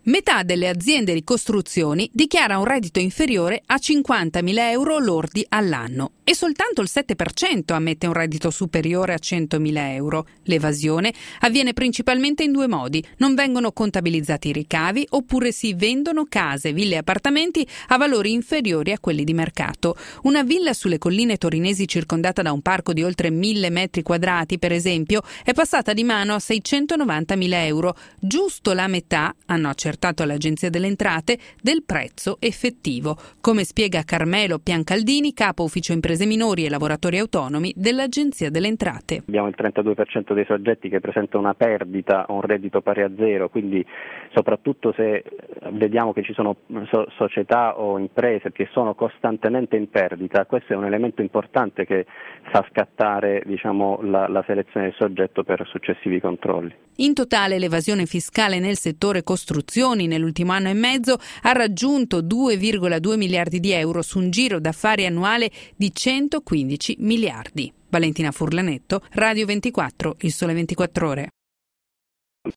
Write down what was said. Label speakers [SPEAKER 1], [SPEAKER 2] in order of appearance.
[SPEAKER 1] Metà delle aziende di costruzioni dichiara un reddito inferiore a 50.000 euro lordi all'anno e soltanto il 7% ammette un reddito superiore a 100.000 euro. L'evasione avviene principalmente in due modi: non vengono contabilizzati i ricavi oppure si vendono case, ville e appartamenti a valori inferiori a quelli di mercato. Una villa sulle colline torinesi circondata da un parco di oltre 1.000 metri quadrati, per esempio, è passata di mano a 690.000 euro, giusto la metà, hanno accertato all'Agenzia delle Entrate, del prezzo effettivo, come spiega Carmelo Piancaldini, capo ufficio imprese minori e lavoratori autonomi dell'Agenzia delle Entrate.
[SPEAKER 2] Abbiamo il 32% dei soggetti che presenta una perdita o un reddito pari a zero, quindi soprattutto se vediamo che ci sono società o imprese che sono costantemente in perdita, questo è un elemento importante che fa scattare la selezione del soggetto per successivi controlli.
[SPEAKER 1] In totale l'evasione fiscale nel settore costruzioni nell'ultimo anno e mezzo ha raggiunto 2,2 miliardi di euro su un giro d'affari annuale di 115 miliardi. Valentina Furlanetto, Radio 24, Il Sole 24 Ore.